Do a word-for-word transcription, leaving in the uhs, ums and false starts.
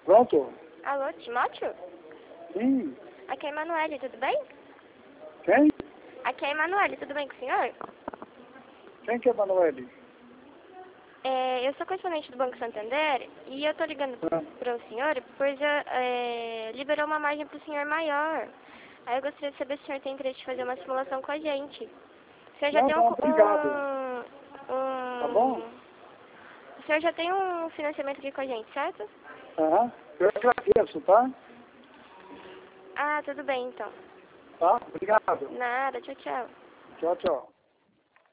Pronto? Alô, Timóteo? Sim. Aqui é a Emanuele, tudo bem? Quem? Aqui é a Emanuele, tudo bem com o senhor? Quem que é Manoeli? É, eu sou correspondente do Banco Santander e eu tô ligando Ah. para o senhor, pois já é, liberou uma margem para o senhor maior. Aí eu gostaria de saber se o senhor tem interesse de fazer uma simulação com a gente. O senhor já Não, tem um... não, obrigado. um, Tá bom? um o senhor já tem um financiamento aqui com a gente, certo? Aham. Eu agradeço, tá? Ah, tudo bem então. Tá? Obrigado. Nada, tchau, tchau. Tchau, tchau.